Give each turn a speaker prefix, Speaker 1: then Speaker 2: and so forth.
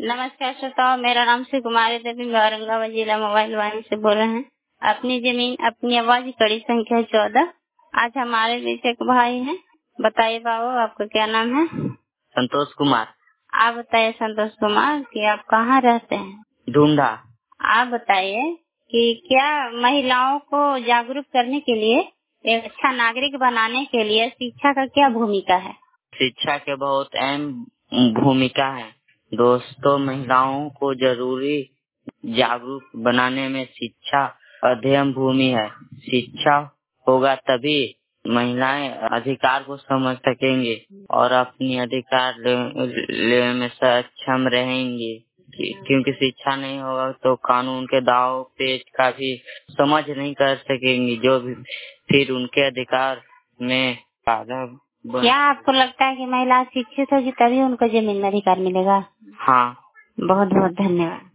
Speaker 1: नमस्कार श्रोताओ, मेरा नाम श्री कुमारी देवी, मैं औरंगाबाद जिला मोबाइल वाणी से बोल रहे हैं। अपनी जमीन अपनी आवाज, कड़ी संख्या 14। आज हमारे बीच एक भाई हैं। बताइए बाबू, आपका क्या नाम है?
Speaker 2: संतोष कुमार।
Speaker 1: आप बताइए संतोष कुमार कि आप कहाँ रहते हैं?
Speaker 2: ढूंढा।
Speaker 1: आप बताइए कि क्या महिलाओं को जागरूक करने के लिए, एक अच्छा नागरिक बनाने के लिए शिक्षा का क्या भूमिका है?
Speaker 2: शिक्षा के बहुत अहम भूमिका है दोस्तों। महिलाओं को जरूरी जागरूक बनाने में शिक्षा अहम भूमि है। शिक्षा होगा तभी महिलाएं अधिकार को समझ सकेंगे और अपनी अधिकार लेने में सक्षम रहेंगे। क्योंकि शिक्षा नहीं होगा तो कानून के दाव पेच का भी समझ नहीं कर सकेंगे, जो भी फिर उनके अधिकार में बाधा।
Speaker 1: क्या आपको लगता है कि महिला शिक्षित होगी तभी उनको जमीन में अधिकार मिलेगा?
Speaker 2: हाँ।
Speaker 1: बहुत बहुत धन्यवाद।